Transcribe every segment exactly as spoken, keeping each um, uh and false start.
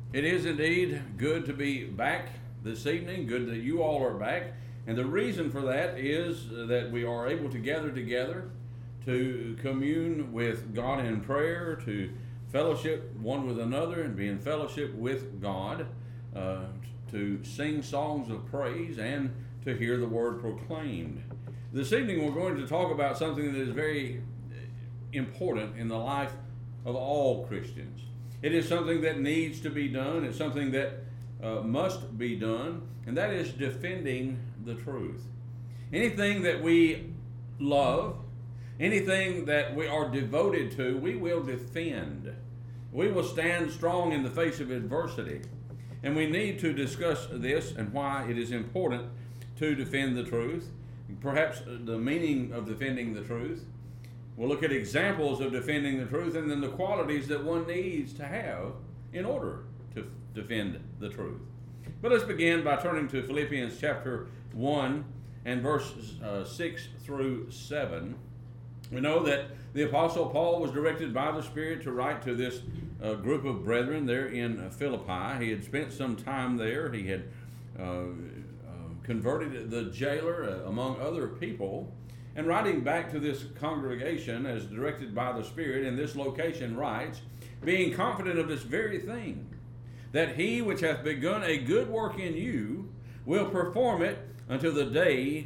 It is indeed good to be back this evening. Good that you all are back. And the reason for that is that we are able to gather together to commune with God in prayer, to fellowship one with another and be in fellowship with God, uh, to sing songs of praise and to hear the word proclaimed. This evening we're going to talk about something that is very important in the life of all Christians. It is something that needs to be done. It's something that uh, must be done, and that is defending the truth. Anything that we love, anything that we are devoted to, we will defend. We will stand strong in the face of adversity. And we need to discuss this and why it is important to defend the truth, perhaps the meaning of defending the truth. We'll look at examples of defending the truth and then the qualities that one needs to have in order to defend the truth. But let's begin by turning to Philippians chapter one and verses uh, six through seven. We know that the Apostle Paul was directed by the Spirit to write to this uh, group of brethren there in Philippi. He had spent some time there. He had uh, uh, converted the jailer, uh, among other people. And writing back to this congregation as directed by the Spirit in this location writes, being confident of this very thing, that he which hath begun a good work in you will perform it until the day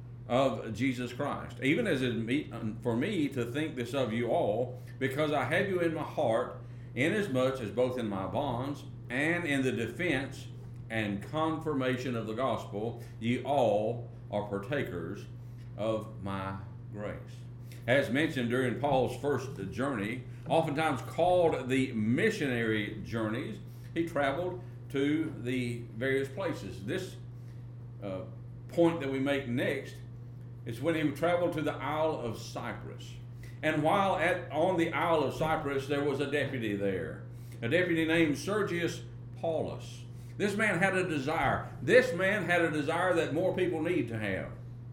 of Jesus Christ. Even as it is for me to think this of you all, because I have you in my heart, inasmuch as both in my bonds and in the defense and confirmation of the gospel, ye all are partakers of my grace. As mentioned during Paul's first journey, oftentimes called the missionary journeys, he traveled to the various places. This uh, point that we make next is when he traveled to the Isle of Cyprus. And while at on the Isle of Cyprus, there was a deputy there, a deputy named Sergius Paulus. This man had a desire. This man had a desire that more people need to have.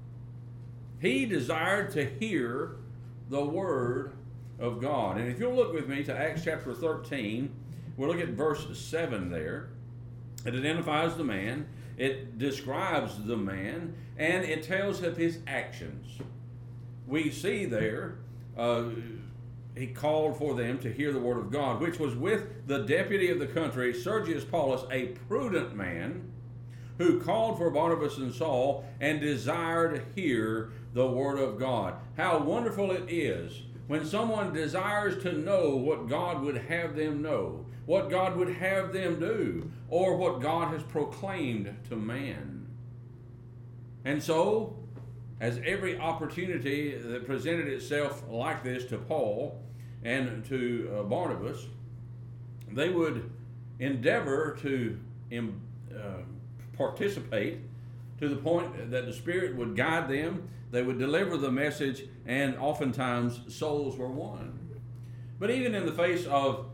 He desired to hear the word of God. And if you'll look with me to Acts chapter thirteen, we'll look at verse seven there. It identifies the man, it describes the man, and it tells of his actions. We see there, uh, he called for them to hear the word of God, which was with the deputy of the country, Sergius Paulus, a prudent man, who called for Barnabas and Saul and desired to hear the word of God. How wonderful it is when someone desires to know what God would have them know, what God would have them do, or what God has proclaimed to man. And so, as every opportunity that presented itself like this to Paul and to uh, Barnabas, they would endeavor to um, uh, participate to the point that the Spirit would guide them. They would deliver the message, and oftentimes souls were won. But even in the face of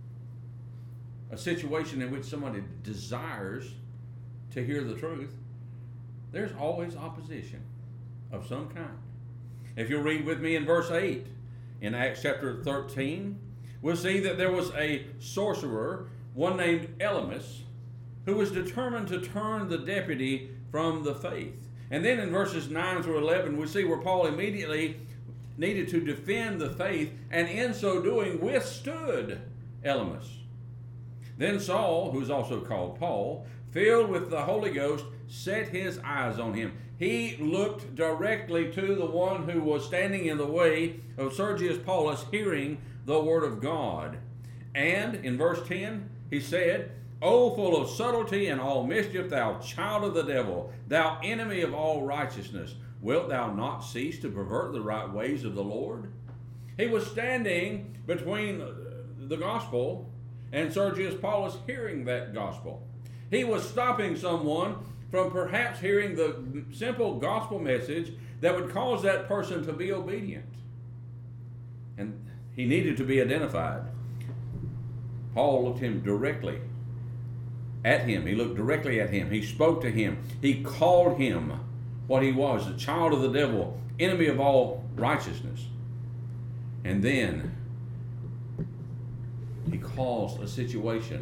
a situation in which somebody desires to hear the truth, there's always opposition of some kind. If you'll read with me in verse eight in Acts chapter thirteen, we'll see that there was a sorcerer, one named Elymas, who was determined to turn the deputy from the faith. And then in verses nine through eleven, we see where Paul immediately needed to defend the faith, and in so doing withstood Elymas. Then Saul, who is also called Paul, filled with the Holy Ghost, set his eyes on him. He looked directly to the one who was standing in the way of Sergius Paulus hearing the word of God. And in verse ten, he said, O full of subtlety and all mischief, thou child of the devil, thou enemy of all righteousness, wilt thou not cease to pervert the right ways of the Lord? He was standing between the gospel and Sergius Paulus hearing that gospel. He was stopping someone from perhaps hearing the simple gospel message that would cause that person to be obedient. And he needed to be identified. Paul looked him directly at him. He looked directly at him. He spoke to him. He called him what he was, a child of the devil, enemy of all righteousness. And then he caused a situation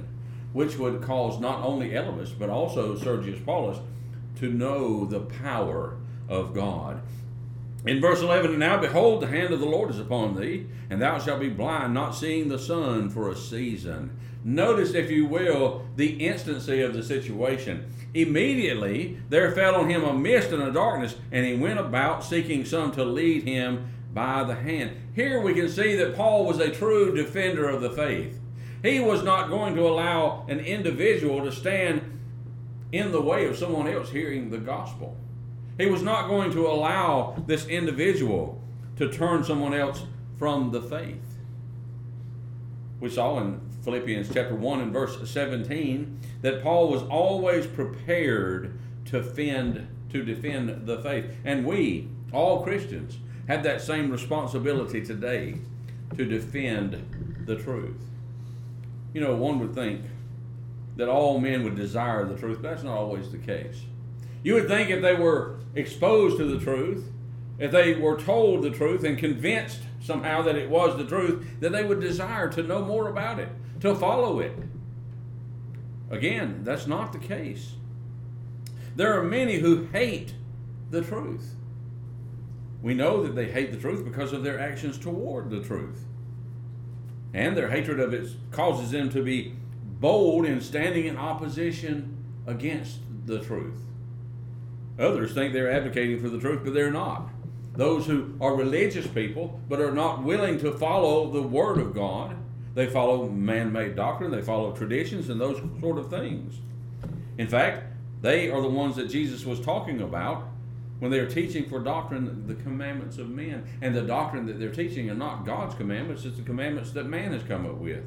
which would cause not only Elymas, but also Sergius Paulus to know the power of God. In verse eleven, and now behold, the hand of the Lord is upon thee, and thou shalt be blind, not seeing the sun for a season. Notice, if you will, the instancy of the situation. Immediately there fell on him a mist and a darkness, and he went about seeking some to lead him by the hand. Here we can see that Paul was a true defender of the faith. He was not going to allow an individual to stand in the way of someone else hearing the gospel. He was not going to allow this individual to turn someone else from the faith. We saw in Philippians chapter one and verse seventeen that Paul was always prepared to defend, to defend the faith. And we, all Christians, have that same responsibility today to defend the truth. You know, one would think that all men would desire the truth, but that's not always the case. You would think if they were exposed to the truth, if they were told the truth and convinced somehow that it was the truth, that they would desire to know more about it, to follow it. Again, that's not the case. There are many who hate the truth. We know that they hate the truth because of their actions toward the truth. And their hatred of it causes them to be bold in standing in opposition against the truth. Others think they're advocating for the truth, but they're not. Those who are religious people, but are not willing to follow the Word of God, they follow man-made doctrine, they follow traditions and those sort of things. In fact, they are the ones that Jesus was talking about when they are teaching for doctrine the commandments of men. And the doctrine that they're teaching are not God's commandments, it's the commandments that man has come up with.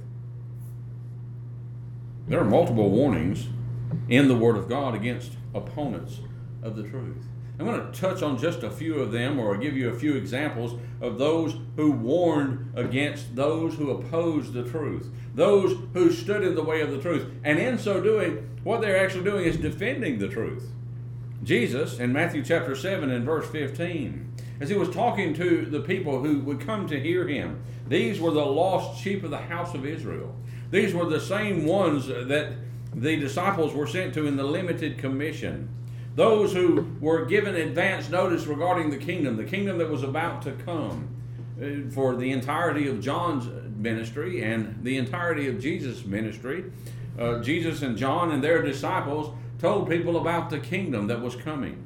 There are multiple warnings in the Word of God against opponents of the truth. I'm going to touch on just a few of them, or give you a few examples of those who warned against those who opposed the truth, those who stood in the way of the truth. And in so doing, what they're actually doing is defending the truth. Jesus, in Matthew chapter seven and verse fifteen, as he was talking to the people who would come to hear him, these were the lost sheep of the house of Israel. These were the same ones that the disciples were sent to in the limited commission. Those who were given advance notice regarding the kingdom, the kingdom that was about to come, for the entirety of John's ministry and the entirety of Jesus' ministry. Uh, Jesus and John and their disciples told people about the kingdom that was coming.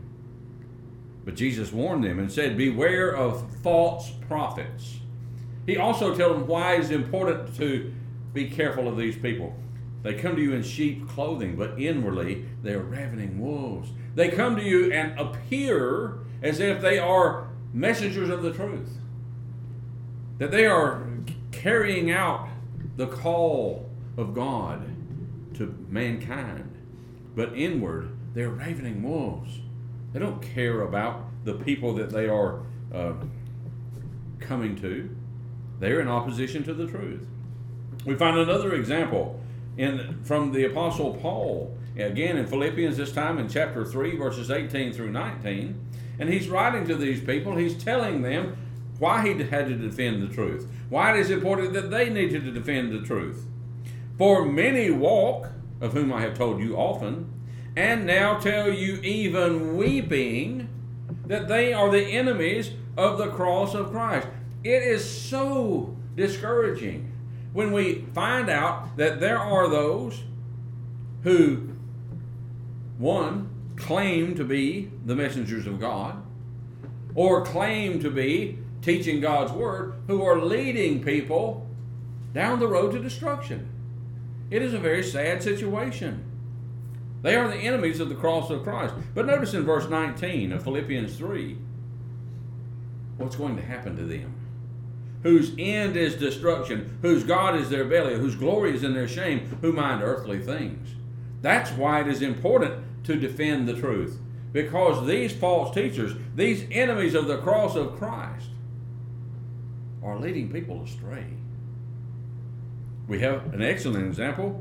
But Jesus warned them and said, beware of false prophets. He also told them why it's important to be careful of these people. They come to you in sheep clothing, but inwardly they are ravening wolves. They come to you and appear as if they are messengers of the truth, that they are carrying out the call of God to mankind. But inward, they're ravening wolves. They don't care about the people that they are uh, coming to. They're in opposition to the truth. We find another example in from the Apostle Paul, again in Philippians, this time in chapter three, verses eighteen through nineteen. And he's writing to these people. He's telling them why he had to defend the truth, why it is important that they needed to defend the truth. For many walk, of whom I have told you often, and now tell you even weeping, that they are the enemies of the cross of Christ. It is so discouraging when we find out that there are those who, one, claim to be the messengers of God, or claim to be teaching God's word, who are leading people down the road to destruction. It is a very sad situation. They are the enemies of the cross of Christ. But notice in verse nineteen of Philippians three, what's going to happen to them? Whose end is destruction, whose God is their belly, whose glory is in their shame, who mind earthly things. That's why it is important to defend the truth. Because these false teachers, these enemies of the cross of Christ, are leading people astray. We have an excellent example,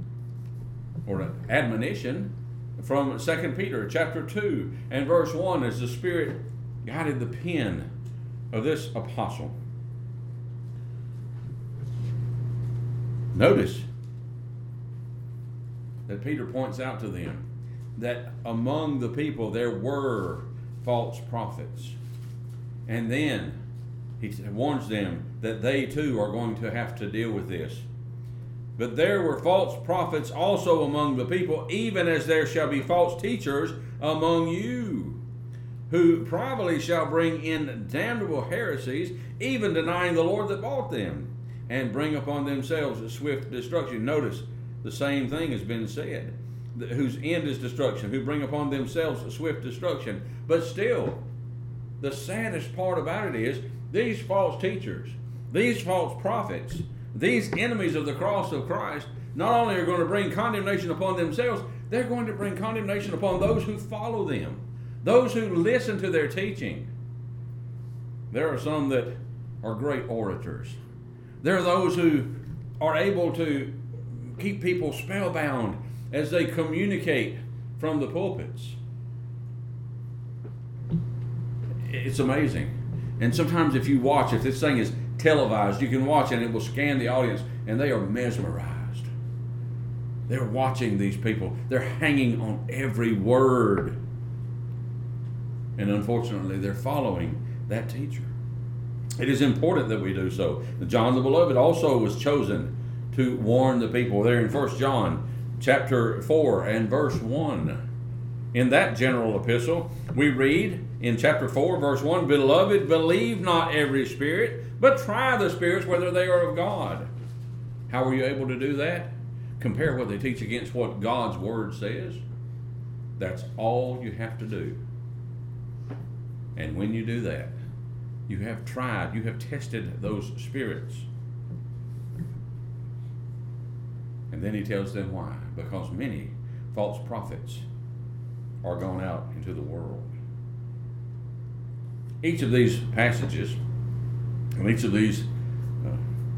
or an admonition, from Second Peter chapter two and verse one, as the Spirit guided the pen of this apostle. Notice that Peter points out to them that among the people there were false prophets. And then he warns them that they too are going to have to deal with this. But there were false prophets also among the people, even as there shall be false teachers among you, who privately shall bring in damnable heresies, even denying the Lord that bought them, and bring upon themselves a swift destruction. Notice, the same thing has been said, whose end is destruction, who bring upon themselves a swift destruction. But still, the saddest part about it is, these false teachers, these false prophets, these enemies of the cross of Christ, not only are going to bring condemnation upon themselves, they're going to bring condemnation upon those who follow them, those who listen to their teaching. There are some that are great orators. There are those who are able to keep people spellbound as they communicate from the pulpits. It's amazing. And sometimes if you watch, if this thing is televised, you can watch and it will scan the audience, and they are mesmerized. They're watching these people. They're hanging on every word. And unfortunately, they're following that teacher. It is important that we do so. John the Beloved also was chosen to warn the people. There in First John chapter four and verse one. In that general epistle, we read in chapter four, verse one, Beloved, believe not every spirit, but try the spirits whether they are of God. How are you able to do that? Compare what they teach against what God's word says. That's all you have to do. And when you do that, you have tried, you have tested those spirits. And then he tells them why. Because many false prophets are gone out into the world. Each of these passages, and each of these uh,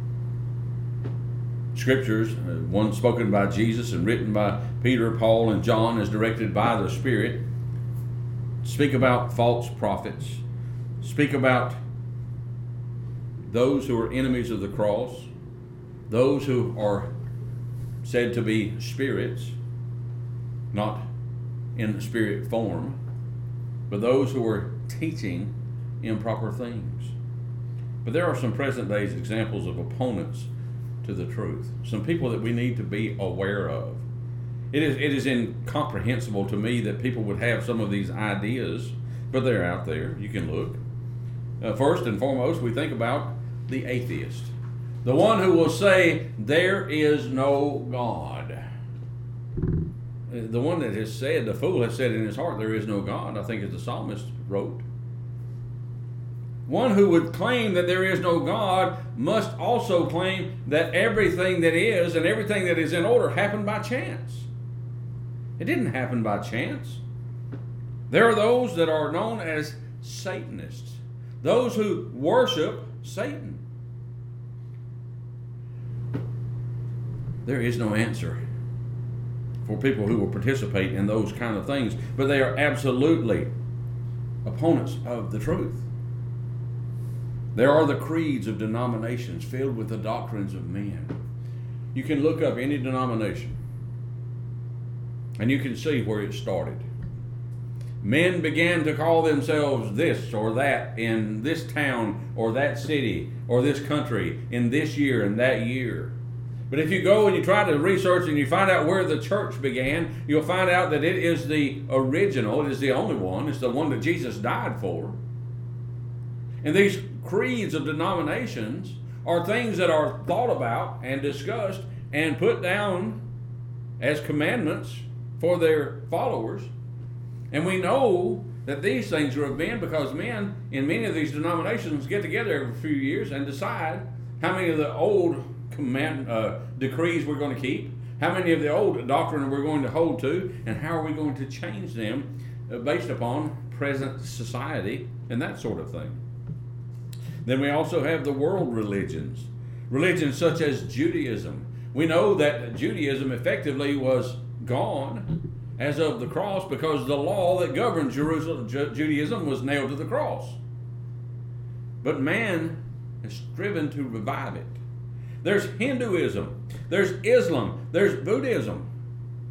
scriptures, uh, one spoken by Jesus and written by Peter, Paul, and John, is directed by the Spirit, speak about false prophets, speak about those who are enemies of the cross, those who are said to be spirits, not in spirit form, but those who are teaching improper things. But there are some present day examples of opponents to the truth, some people that we need to be aware of. It is, it is incomprehensible to me that people would have some of these ideas, but they're out there. You can look. Uh, first and foremost, we think about the atheist, the one who will say there is no God. The one that has said, the fool has said in his heart, there is no God, I think as the psalmist wrote. One who would claim that there is no God must also claim that everything that is and everything that is in order happened by chance. It didn't happen by chance. There are those that are known as Satanists, those who worship Satan. There is no answer for people who will participate in those kind of things, but they are absolutely opponents of the truth. There are the creeds of denominations filled with the doctrines of men. You can look up any denomination and you can see where it started. Men began to call themselves this or that in this town or that city or this country in this year and that year. But if you go and you try to research and you find out where the church began, you'll find out that it is the original, it is the only one, it's the one that Jesus died for. And these creeds of denominations are things that are thought about and discussed and put down as commandments for their followers. And we know that these things are of men because men in many of these denominations get together every few years and decide how many of the old command uh, decrees we're going to keep, how many of the old doctrine we're going to hold to, and how are we going to change them uh, based upon present society and that sort of thing. Then we also have the world religions, religions such as Judaism. We know that Judaism effectively was gone as of the cross because the law that governed Jerusalem, Ju- Judaism was nailed to the cross. But man has striven to revive it. There's Hinduism, there's Islam, there's Buddhism.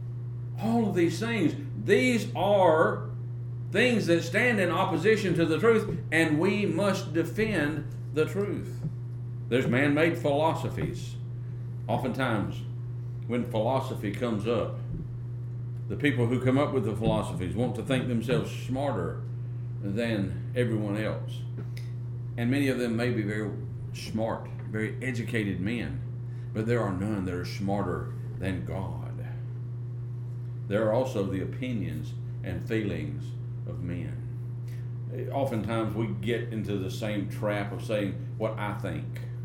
All of these things, these are things that stand in opposition to the truth, and we must defend the truth. There's man-made philosophies. Oftentimes, when philosophy comes up, the people who come up with the philosophies want to think themselves smarter than everyone else. And many of them may be very smart, very educated men, but there are none that are smarter than God. There are also the opinions and feelings of men. Oftentimes we get into the same trap of saying what I think.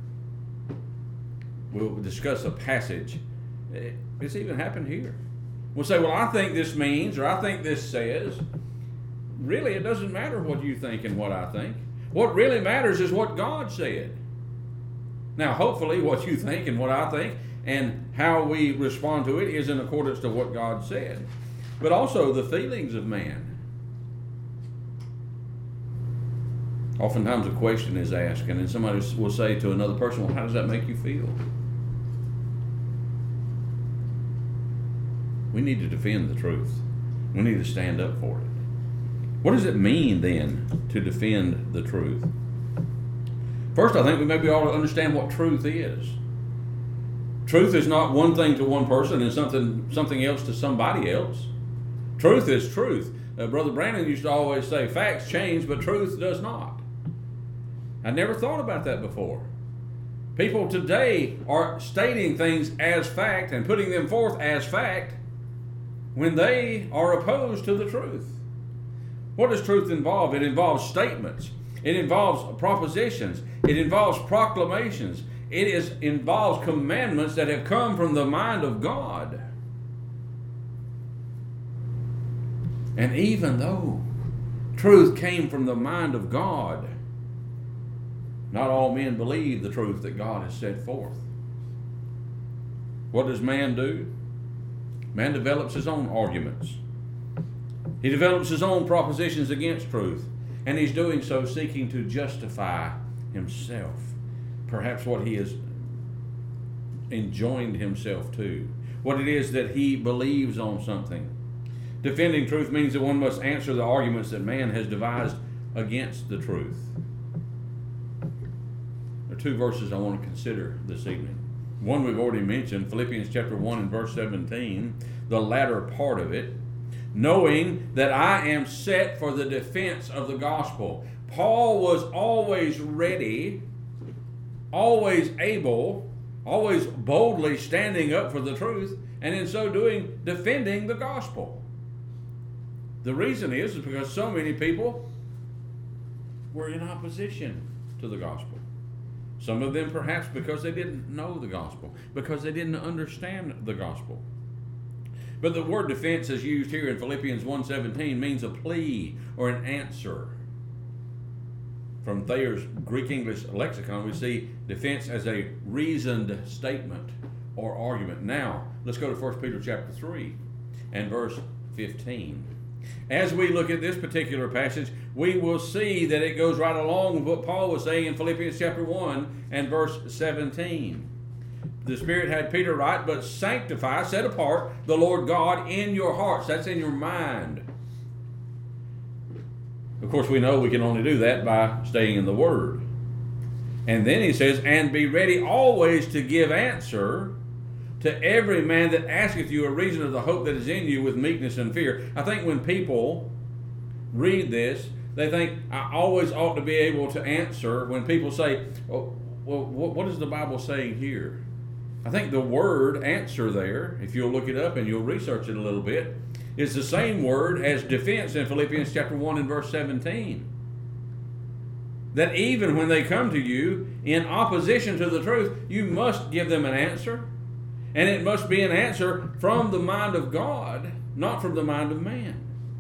We'll discuss a passage. It's even happened here. We'll say, well, I think this means, or I think this says. Really, it doesn't matter what you think and what I think. What really matters is what God said. Now, hopefully, what you think and what I think and how we respond to it is in accordance to what God said. But also the feelings of man. Oftentimes a question is asked, and then somebody will say to another person, well, how does that make you feel? We need to defend the truth. We need to stand up for it. What does it mean then to defend the truth? First, I think we maybe ought to understand what truth is. Truth is not one thing to one person and something something else to somebody else. Truth is truth. Uh, Brother Brandon used to always say, facts change, but truth does not. I never thought about that before. People today are stating things as fact and putting them forth as fact when they are opposed to the truth. What does truth involve? It involves statements. It involves propositions. It involves proclamations. It is, involves commandments that have come from the mind of God. And even though truth came from the mind of God, not all men believe the truth that God has set forth. What does man do? Man develops his own arguments. He develops his own propositions against truth, and he's doing so seeking to justify himself, perhaps what he has enjoined himself to, what it is that he believes on something. Defending truth means that one must answer the arguments that man has devised against the truth. There are two verses I want to consider this evening. One we've already mentioned, Philippians chapter one and verse seventeen, the latter part of it, knowing that I am set for the defense of the gospel. Paul was always ready, always able, always boldly standing up for the truth, and in so doing, defending the gospel. The reason is, is because so many people were in opposition to the gospel. Some of them perhaps because they didn't know the gospel, because they didn't understand the gospel. But the word defense as used here in Philippians one seventeen means a plea or an answer. From Thayer's Greek English lexicon, we see defense as a reasoned statement or argument. Now, let's go to First Peter chapter three and verse fifteen. As we look at this particular passage, we will see that it goes right along with what Paul was saying in Philippians chapter one and verse seventeen. The Spirit had Peter write, but sanctify, set apart the Lord God in your hearts. That's in your mind. Of course, we know we can only do that by staying in the Word. And then he says, and be ready always to give answer to every man that asketh you a reason of the hope that is in you with meekness and fear. I think when people read this, they think I always ought to be able to answer when people say, well, well what is the Bible saying here? I think the word answer there, if you'll look it up and you'll research it a little bit, is the same word as defense in Philippians chapter one and verse seventeen. That even when they come to you in opposition to the truth, you must give them an answer. And it must be an answer from the mind of God, not from the mind of man.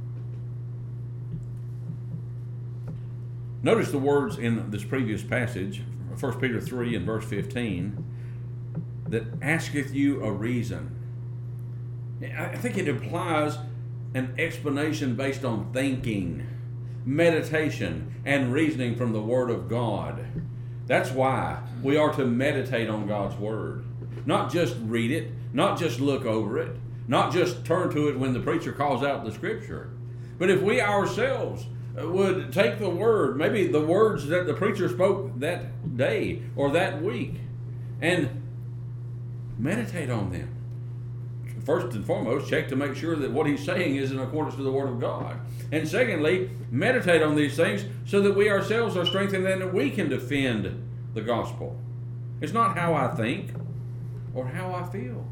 Notice the words in this previous passage, First Peter three and verse fifteen, that asketh you a reason. I think it implies an explanation based on thinking, meditation, and reasoning from the Word of God. That's why we are to meditate on God's Word. Not just read it, not just look over it, not just turn to it when the preacher calls out the scripture, but if we ourselves would take the word, maybe the words that the preacher spoke that day or that week, and meditate on them. First and foremost, check to make sure that what he's saying is in accordance to the Word of God. And secondly, meditate on these things so that we ourselves are strengthened and that we can defend the gospel. It's not how I think or how I feel.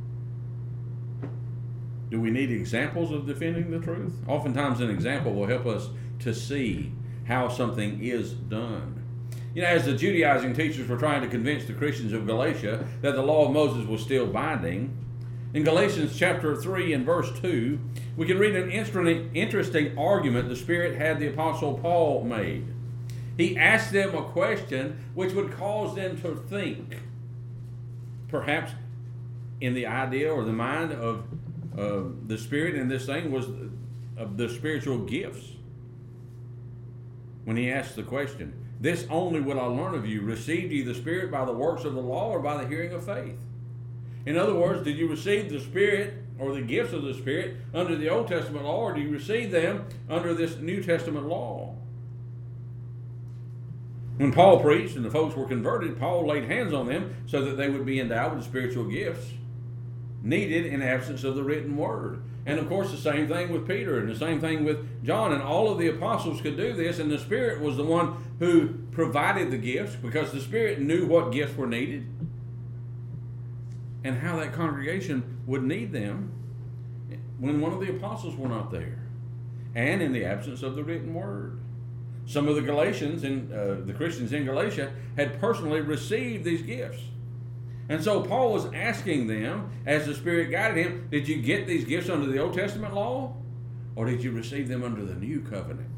Do we need examples of defending the truth? Oftentimes an example will help us to see how something is done. You know, as the Judaizing teachers were trying to convince the Christians of Galatia that the law of Moses was still binding, in Galatians chapter three and verse two, we can read an interesting argument the Spirit had the Apostle Paul made. He asked them a question which would cause them to think, perhaps in the idea or the mind of uh, the Spirit in this thing was of the spiritual gifts. When he asked the question, "This only will I learn of you, received ye the Spirit by the works of the law or by the hearing of faith?" In other words, did you receive the Spirit or the gifts of the Spirit under the Old Testament law, or do you receive them under this New Testament law? When Paul preached and the folks were converted, Paul laid hands on them so that they would be endowed with spiritual gifts needed in absence of the written word. And of course the same thing with Peter and the same thing with John, and all of the apostles could do this, and the Spirit was the one who provided the gifts because the Spirit knew what gifts were needed and how that congregation would need them when one of the apostles were not there and in the absence of the written word. Some of the Galatians and uh, the Christians in Galatia had personally received these gifts. And so Paul was asking them, as the Spirit guided him, did you get these gifts under the Old Testament law, or did you receive them under the New Covenant?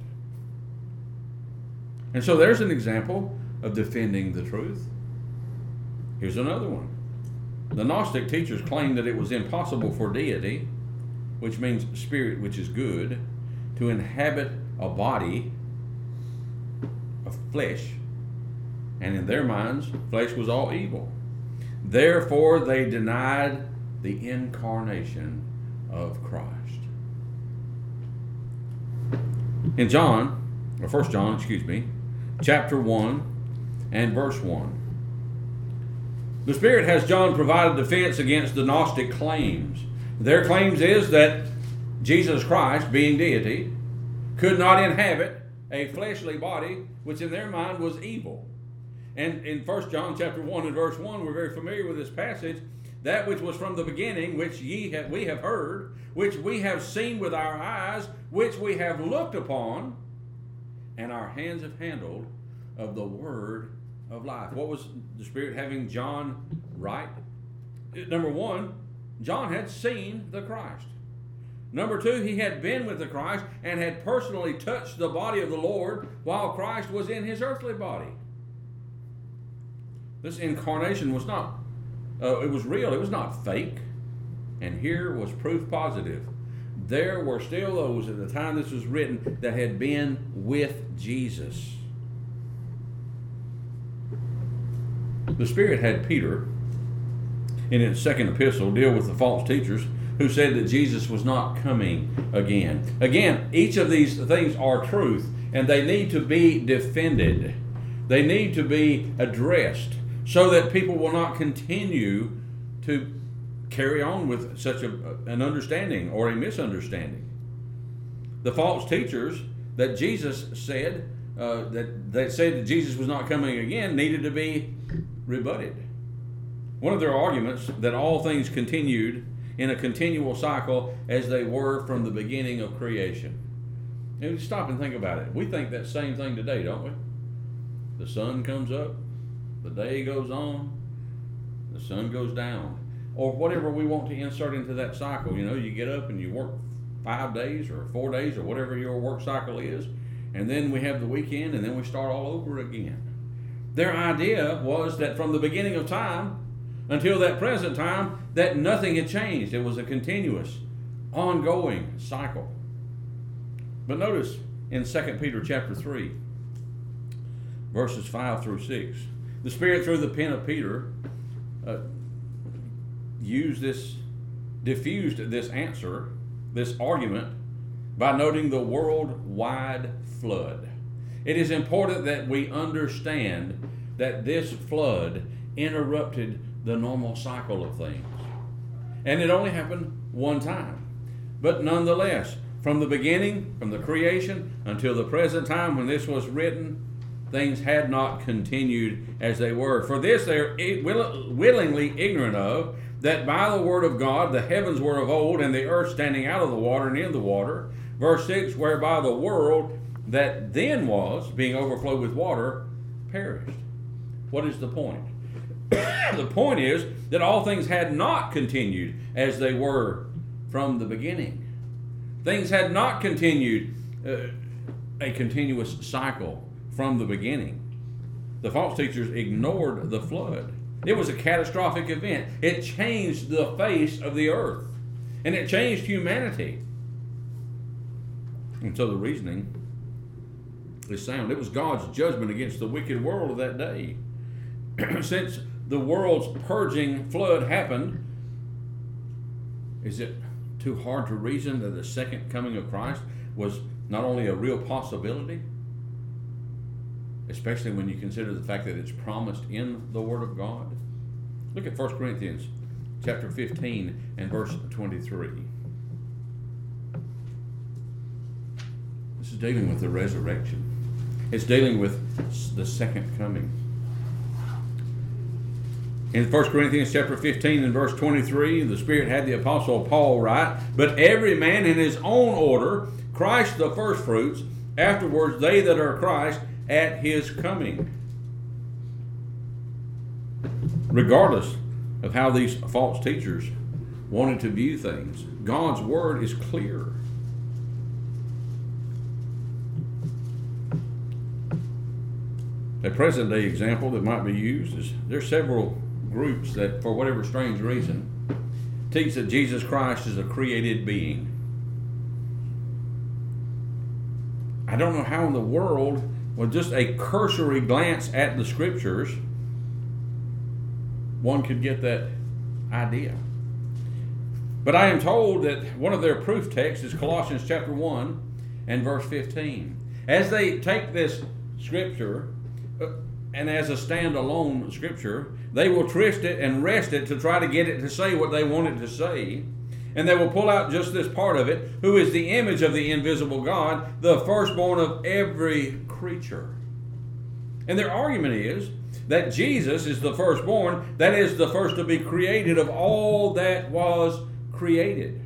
And so there's an example of defending the truth. Here's another one. The Gnostic teachers claimed that it was impossible for deity, which means spirit which is good, to inhabit a body of flesh. And in their minds, flesh was all evil. Therefore, they denied the incarnation of Christ. In John, or First John, excuse me, chapter one and verse one, the Spirit has John provide a defense against the Gnostic claims. Their claims is that Jesus Christ, being deity, could not inhabit a fleshly body, which in their mind was evil. And in First John chapter one and verse one, we're very familiar with this passage. That which was from the beginning, which ye have, we have heard, which we have seen with our eyes, which we have looked upon, and our hands have handled of the word of life. What was the Spirit having John write? Number one, John had seen the Christ. Number two, he had been with the Christ and had personally touched the body of the Lord while Christ was in his earthly body. This incarnation was not, uh, it was real, it was not fake. And here was proof positive. There were still those at the time this was written that had been with Jesus. The Spirit had Peter, in his second epistle, deal with the false teachers who said that Jesus was not coming again. Again, each of these things are truth, and they need to be defended. They need to be addressed so that people will not continue to carry on with such a, an understanding or a misunderstanding. The false teachers that Jesus said, uh, that, that said that Jesus was not coming again, needed to be rebutted. One of their arguments that all things continued in a continual cycle as they were from the beginning of creation. And stop and think about it. We think that same thing today, don't we? The sun comes up, the day goes on, the sun goes down. Or whatever we want to insert into that cycle. You know, you get up and you work five days or four days or whatever your work cycle is, and then we have the weekend, and then we start all over again. Their idea was that from the beginning of time until that present time, that nothing had changed. It was a continuous, ongoing cycle. But notice in Second Peter chapter three, verses five through six, the Spirit through the pen of Peter uh, used this diffused this answer, this argument, by noting the worldwide flood. It is important that we understand that this flood interrupted the normal cycle of things. And it only happened one time. But nonetheless, from the beginning, from the creation until the present time when this was written, things had not continued as they were. For this they are willingly ignorant of, that by the word of God the heavens were of old, and the earth standing out of the water and in the water. Verse six, whereby the world that then was, being overflowed with water, perished. What is the point? The point is that all things had not continued as they were from the beginning. Things had not continued uh, a continuous cycle from the beginning. The false teachers ignored the flood. It was a catastrophic event. It changed the face of the earth, and it changed humanity. And so the reasoning is sound. It was God's judgment against the wicked world of that day. Since the world's purging flood happened, is it too hard to reason that the second coming of Christ was not only a real possibility, especially when you consider the fact that it's promised in the Word of God? Look at First Corinthians chapter fifteen and verse twenty-three. This is dealing with the resurrection. It's dealing with the second coming. In First Corinthians chapter fifteen and verse twenty-three, the Spirit had the Apostle Paul write, but every man in his own order, Christ the firstfruits, afterwards they that are Christ at his coming. Regardless of how these false teachers wanted to view things, God's word is clear. A present day example that might be used is there's several groups that, for whatever strange reason, teach that Jesus Christ is a created being. I don't know how in the world, with just a cursory glance at the scriptures, one could get that idea. But I am told that one of their proof texts is Colossians chapter one and verse fifteen. As they take this scripture and as a standalone scripture, they will twist it and wrest it to try to get it to say what they want it to say. And they will pull out just this part of it, who is the image of the invisible God, the firstborn of every creature. And their argument is that Jesus is the firstborn, that is the first to be created of all that was created.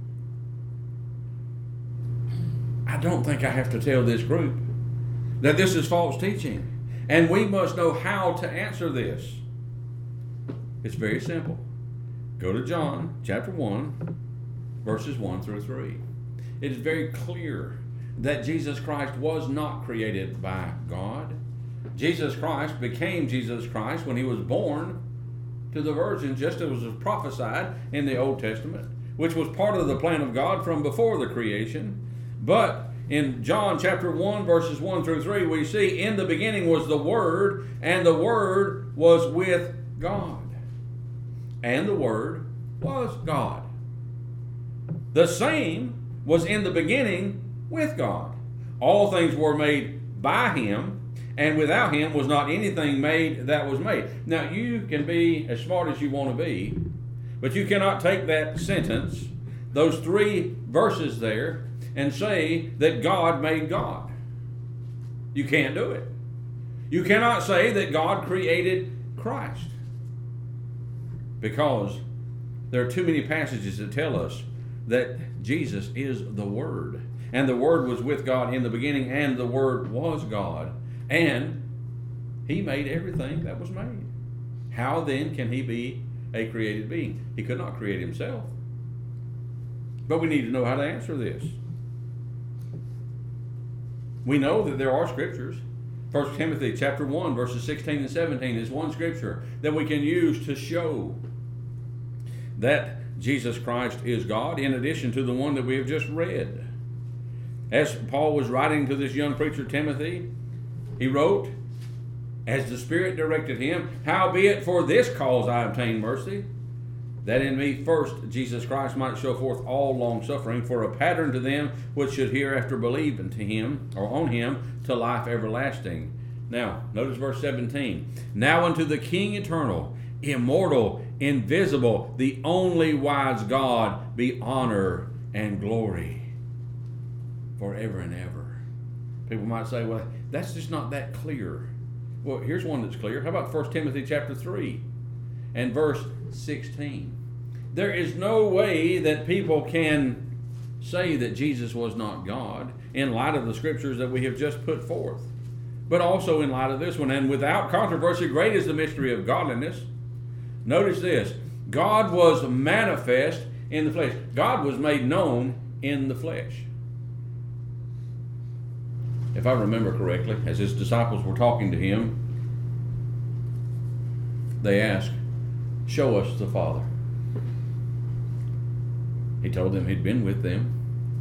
I don't think I have to tell this group that this is false teaching. And we must know how to answer this. It's very simple. Go to John chapter one, verses one through three. It is very clear that Jesus Christ was not created by God. Jesus Christ became Jesus Christ when he was born to the virgin, just as was prophesied in the Old Testament, which was part of the plan of God from before the creation. But in John chapter one, verses one through three, we see in the beginning was the Word, and the Word was with God. And the Word was God. The same was in the beginning with God. All things were made by him, and without him was not anything made that was made. Now, you can be as smart as you want to be, but you cannot take that sentence, those three verses there, and say that God made God. You can't do it. You cannot say that God created Christ, because there are too many passages that tell us that Jesus is the Word, and the Word was with God in the beginning, and the Word was God, and he made everything that was made. How then can he be a created being? He could not create himself. But we need to know how to answer this. We know that there are scriptures. First Timothy chapter one, verses sixteen and seventeen is one scripture that we can use to show that Jesus Christ is God, in addition to the one that we have just read. As Paul was writing to this young preacher Timothy, he wrote, as the Spirit directed him, howbeit for this cause I obtained mercy, that in me first Jesus Christ might show forth all long suffering for a pattern to them which should hereafter believe unto him, or on him, to life everlasting. Now, notice verse seventeen. Now unto the King eternal, immortal, invisible, the only wise God, be honor and glory forever and ever. People might say, well, that's just not that clear. Well, here's one that's clear. How about First Timothy chapter three and verse sixteen? There is no way that people can say that Jesus was not God in light of the scriptures that we have just put forth, but also in light of this one. And without controversy, great is the mystery of godliness. Notice this. God was manifest in the flesh. God was made known in the flesh. If I remember correctly, as his disciples were talking to him, they asked, show us the Father. He told them he'd been with them.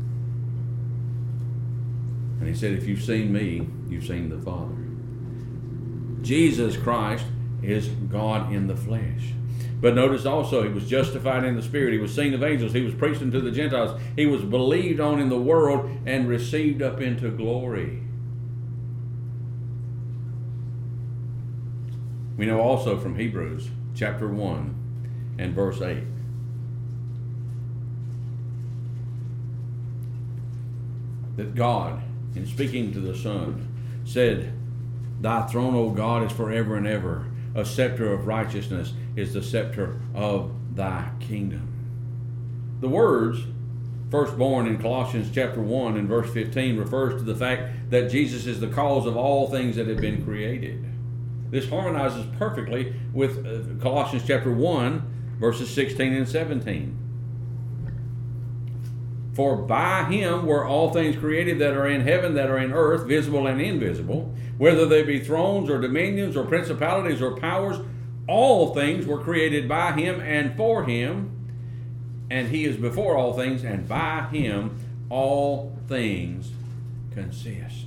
And he said, if you've seen me, you've seen the Father. Jesus Christ is God in the flesh. But notice also, he was justified in the Spirit. He was seen of angels. He was preached unto the Gentiles. He was believed on in the world and received up into glory. We know also from Hebrews chapter one and verse eight. That God, in speaking to the Son, said, thy throne, O God, is forever and ever. A scepter of righteousness is the scepter of thy kingdom. The words firstborn in Colossians chapter one and verse fifteen refers to the fact that Jesus is the cause of all things that have been created. This harmonizes perfectly with uh, Colossians chapter one verses sixteen and seventeen. For by him were all things created that are in heaven, that are in earth, visible and invisible, whether they be thrones or dominions or principalities or powers, all things were created by him and for him, and he is before all things, and by him all things consist.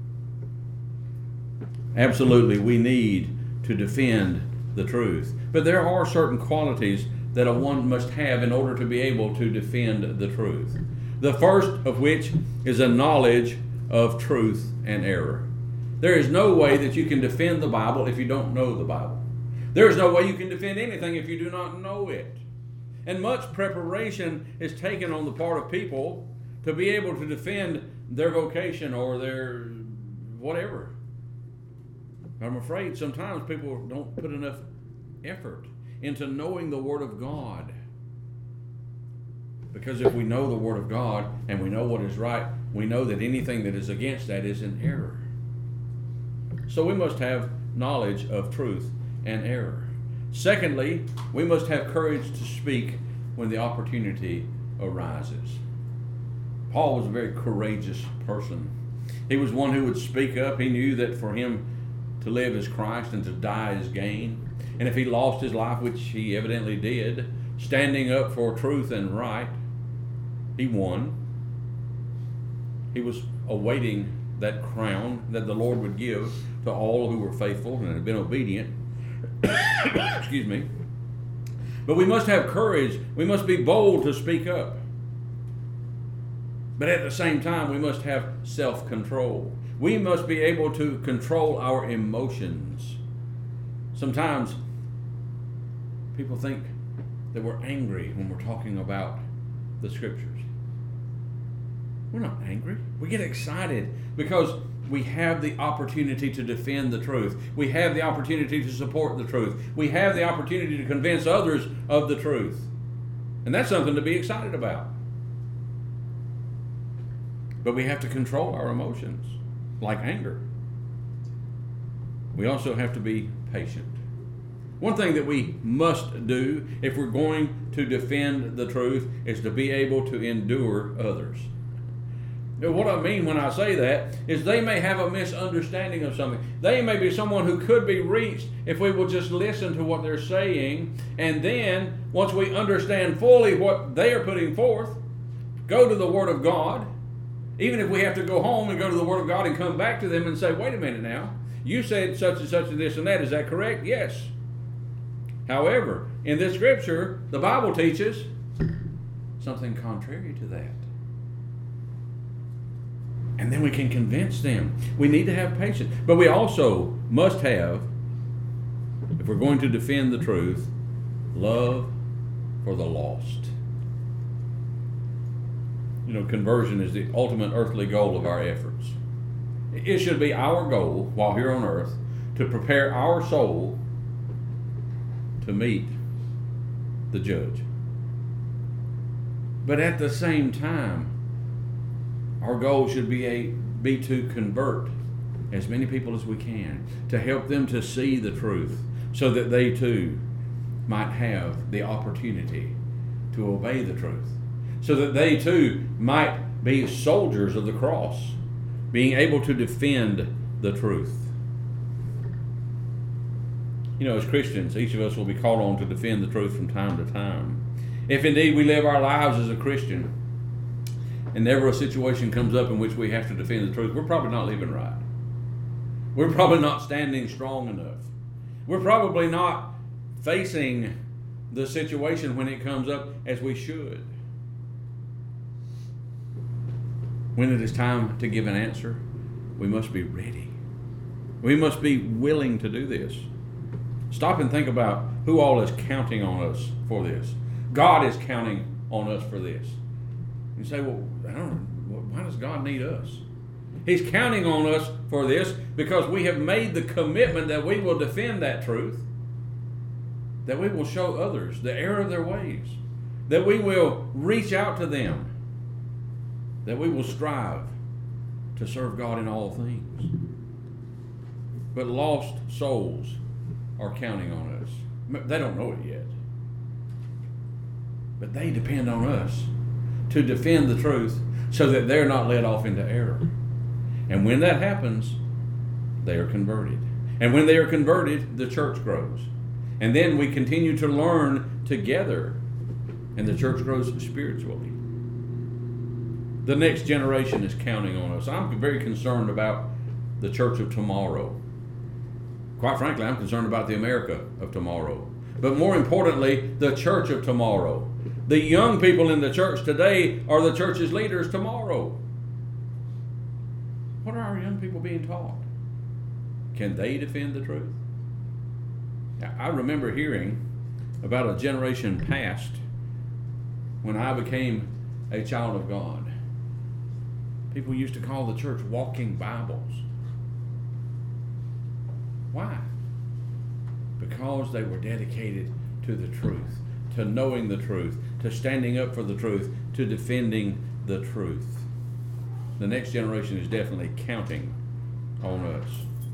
Absolutely, we need to defend the truth. But there are certain qualities that a one must have in order to be able to defend the truth. The first of which is a knowledge of truth and error. There is no way that you can defend the Bible if you don't know the Bible. There is no way you can defend anything if you do not know it. And much preparation is taken on the part of people to be able to defend their vocation or their whatever. I'm afraid sometimes people don't put enough effort into knowing the Word of God. Because if we know the Word of God and we know what is right, we know that anything that is against that is an error. So we must have knowledge of truth and error. Secondly, we must have courage to speak when the opportunity arises. Paul was a very courageous person. He was one who would speak up. He knew that for him to live is Christ and to die is gain. And if he lost his life, which he evidently did, standing up for truth and right, he won. He was awaiting that crown that the Lord would give to all who were faithful and had been obedient. Excuse me. But we must have courage. We must be bold to speak up. But at the same time, we must have self-control. We must be able to control our emotions. Sometimes people think that we're angry when we're talking about the Scriptures. We're not angry. We get excited because we have the opportunity to defend the truth. We have the opportunity to support the truth. We have the opportunity to convince others of the truth. And that's something to be excited about. But we have to control our emotions, like anger. We also have to be patient. One thing that we must do if we're going to defend the truth is to be able to endure others. Now, what I mean when I say that is they may have a misunderstanding of something. They may be someone who could be reached if we will just listen to what they're saying, and then once we understand fully what they are putting forth, go to the Word of God. Even if we have to go home and go to the Word of God and come back to them and say, wait a minute now, you said such and such and this and that, is that correct? Yes. However, in this scripture, the Bible teaches something contrary to that. And then we can convince them. We need to have patience. But we also must have, if we're going to defend the truth, love for the lost. You know, conversion is the ultimate earthly goal of our efforts. It should be our goal while here on earth to prepare our soul to meet the judge. But at the same time, our goal should be a be to convert as many people as we can, to help them to see the truth so that they too might have the opportunity to obey the truth, so that they too might be soldiers of the cross, being able to defend the truth. You know, as Christians, each of us will be called on to defend the truth from time to time. If indeed we live our lives as a Christian, and never a situation comes up in which we have to defend the truth, we're probably not living right. We're probably not standing strong enough. We're probably not facing the situation when it comes up as we should. When it is time to give an answer, we must be ready. We must be willing to do this. Stop and think about who all is counting on us for this. God is counting on us for this. You say, well, I don't know, why does God need us? He's counting on us for this because we have made the commitment that we will defend that truth, that we will show others the error of their ways, that we will reach out to them, that we will strive to serve God in all things. But lost souls are counting on us. They don't know it yet. But they depend on us to defend the truth so that they're not led off into error. And when that happens, they are converted. And when they are converted, the church grows. And then we continue to learn together, and the church grows spiritually. The next generation is counting on us. I'm very concerned about the church of tomorrow. Quite frankly, I'm concerned about the America of tomorrow. But more importantly, the church of tomorrow. The young people in the church today are the church's leaders tomorrow. What are our young people being taught? Can they defend the truth? Now, I remember hearing about a generation past when I became a child of God. People used to call the church walking Bibles. Why? Because they were dedicated to the truth, to knowing the truth, to standing up for the truth, to defending the truth. The next generation is definitely counting on us.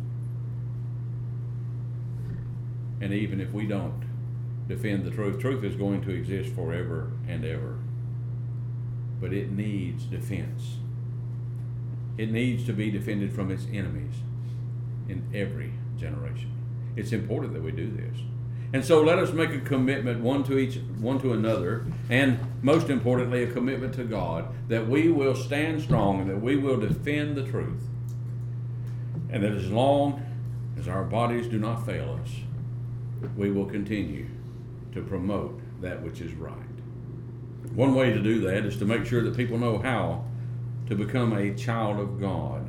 And even if we don't defend the truth, truth is going to exist forever and ever. But it needs defense. It needs to be defended from its enemies in every generation. It's important that we do this. And so let us make a commitment one to each, one to another, and most importantly, a commitment to God, that we will stand strong and that we will defend the truth. And that as long as our bodies do not fail us, we will continue to promote that which is right. One way to do that is to make sure that people know how to become a child of God.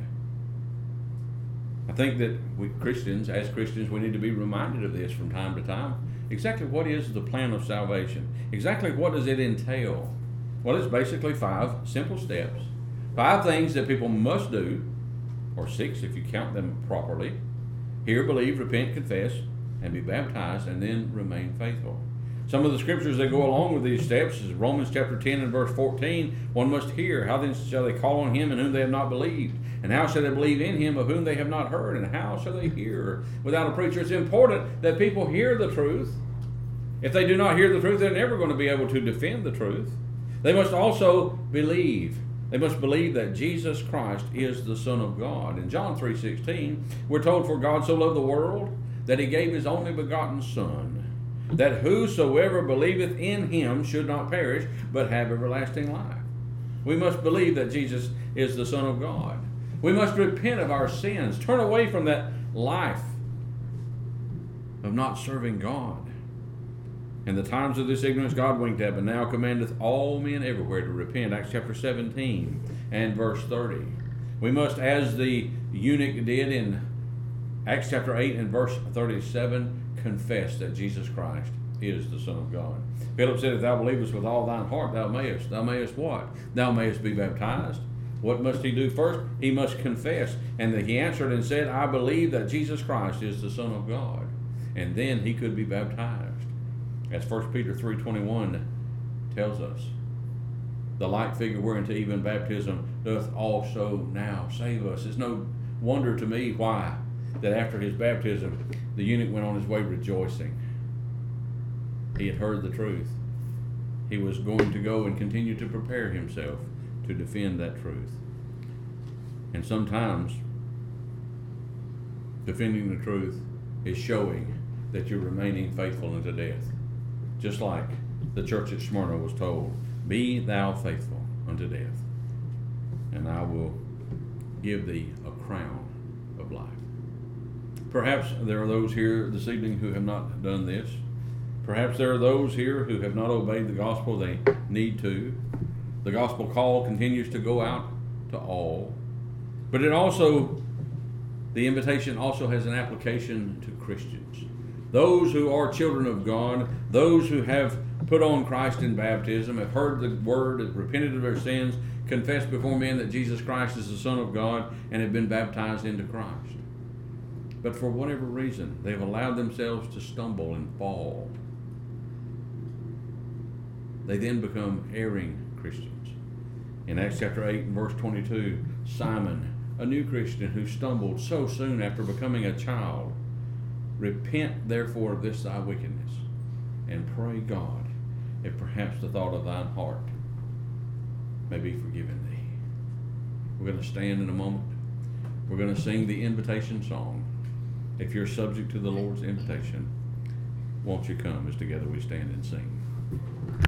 I think that we Christians, as Christians, we need to be reminded of this from time to time. Exactly what is the plan of salvation? Exactly what does it entail? Well, it's basically five simple steps. Five things that people must do, or six if you count them properly. Hear, believe, repent, confess, and be baptized, and then remain faithful. Some of the scriptures that go along with these steps is Romans chapter ten and verse fourteen. One must hear. How then shall they call on him in whom they have not believed? And how shall they believe in him of whom they have not heard? And how shall they hear without a preacher? It's important that people hear the truth. If they do not hear the truth, they're never going to be able to defend the truth. They must also believe. They must believe that Jesus Christ is the Son of God. In John three sixteen, we're told, for God so loved the world that he gave his only begotten Son, that whosoever believeth in him should not perish, but have everlasting life. We must believe that Jesus is the Son of God. We must repent of our sins, turn away from that life of not serving God, And the times of this ignorance God winked at, but now commandeth all men everywhere to repent. Acts chapter seventeen and verse thirty. We must, as the eunuch did in Acts chapter eight and verse thirty-seven, confess that Jesus Christ is the Son of God. Philip said, if thou believest with all thine heart, thou mayest. Thou mayest what? Thou mayest be baptized. What must he do first? He must confess. And he answered and said, I believe that Jesus Christ is the Son of God. And then he could be baptized. As First Peter three twenty-one tells us, the like figure whereunto even baptism doth also now save us. It's no wonder to me why that after his baptism, the eunuch went on his way rejoicing. He had heard the truth. He was going to go and continue to prepare himself to defend that truth. And sometimes defending the truth is showing that you're remaining faithful unto death. Just like the church at Smyrna was told, be thou faithful unto death, and I will give thee a crown of life. Perhaps there are those here this evening who have not done this. Perhaps there are those here who have not obeyed the gospel they need to. The gospel call continues to go out to all. But it also, the invitation also has an application to Christians. Those who are children of God, those who have put on Christ in baptism, have heard the word, have repented of their sins, confessed before men that Jesus Christ is the Son of God, and have been baptized into Christ. But for whatever reason, they've allowed themselves to stumble and fall. They then become erring Christians. In Acts chapter eight and verse twenty-two, Simon, a new Christian who stumbled so soon after becoming a child, repent therefore of this thy wickedness, and pray God, if perhaps the thought of thine heart may be forgiven thee. We're going to stand in a moment. We're going to sing the invitation song. If you're subject to the Lord's invitation, won't you come as together we stand and sing?